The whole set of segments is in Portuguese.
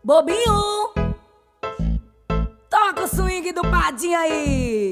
Bobinho, toca o swing do Padinha aí.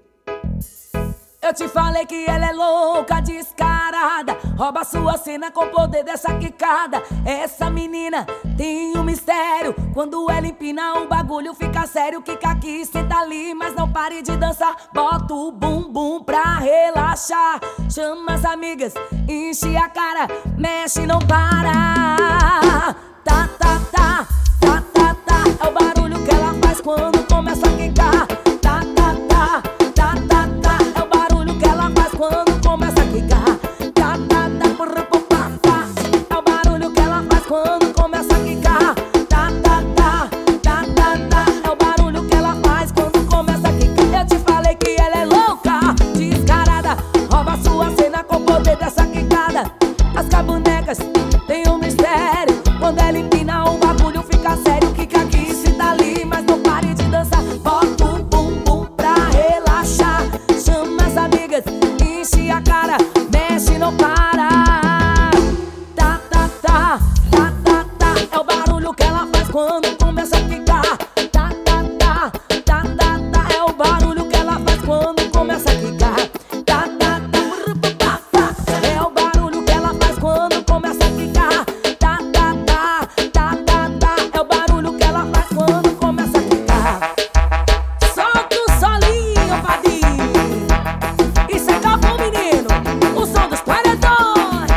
Eu te falei que ela é louca, descarada, rouba sua cena com o poder dessa quicada. Essa menina tem um mistério, quando ela empina o bagulho fica sério. Quica aqui, senta ali, mas não pare de dançar. Bota o bumbum pra relaxar, chama as amigas, enche a cara, mexe, não para. Tá, tá, tá, tá, tá, tá, é o barulho que ela faz quando começa a quicar. Tá, tá, tá, tá, tá, tá, é o barulho que ela faz quando começa a quicar. Tá, tá, tá, porra, porra, tá, é o barulho que ela faz quando começa a quicar. Tá, tá, tá, tá, tá, tá, é o barulho que ela faz quando começa a quicar. Eu te falei que ela é louca, descarada, rouba sua cena com o poder dessa quicada. As cabonecas têm um mistério, quando ela empina o bagulho fica sério. Quica aqui, senta ali, mas não pare de dançar. Bota o bumbum pra relaxar, chama as amigas, enche a cara, mexe, não para. Tá, tá, tá, tá, tá, tá, é o barulho que ela faz quando começa a quicar. Tá, tá, tá, tá, tá, tá, é o barulho que ela faz quando começa a quicar. Tá, tá, tá, tá, tá, é o barulho que ela faz quando começa a quicar. Tá, tá, tá, tá, tá, tá, é o barulho que ela faz quando começa a quicar. Solta o solinho, Padinho, e senta pro menino, o som dos paredões.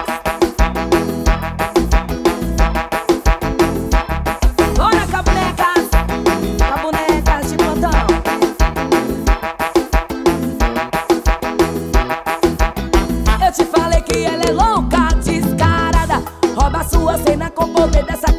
Bora, cabonecas, cabonecas de plantão. Eu te falei que ela é louca, descarada, rouba sua cena com o poder dessa